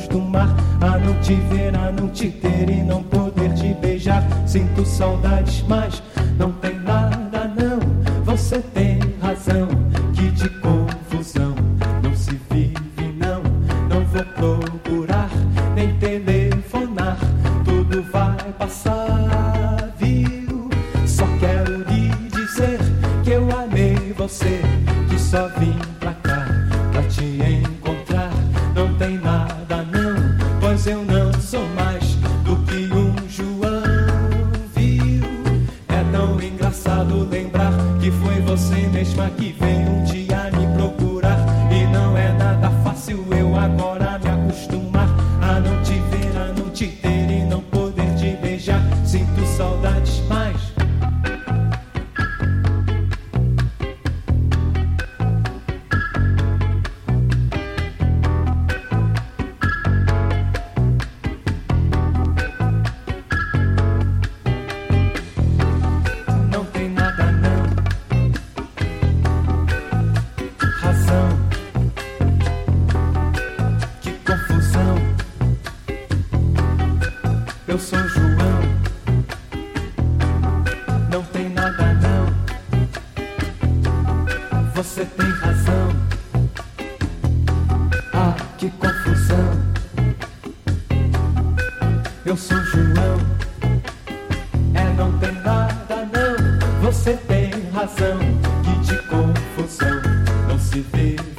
acostumar a não te ver, a não te ter e não poder te beijar. Sinto saudades, mas não tem nada não. Você tem razão, que de confusão não se vive não. Não vou procurar, nem telefonar, tudo vai passar, viu? Só quero lhe dizer que eu amei você, que só vim pra cá pra te encontrar. Não tem nada não, pois eu não sou mais do que um João, viu? É tão engraçado lembrar que foi você mesma que veio um dia me procurar. E não é nada fácil eu agora me acostumar a não te ver, a não te ter e não poder te beijar. Sinto saudades, mas não tem nada não. Razão, que confusão. Eu sou João, não tem nada não. Você tem razão. Ah, que confusão. Eu sou João, não tem nada não. Você tem razão, que de confusão não se vê.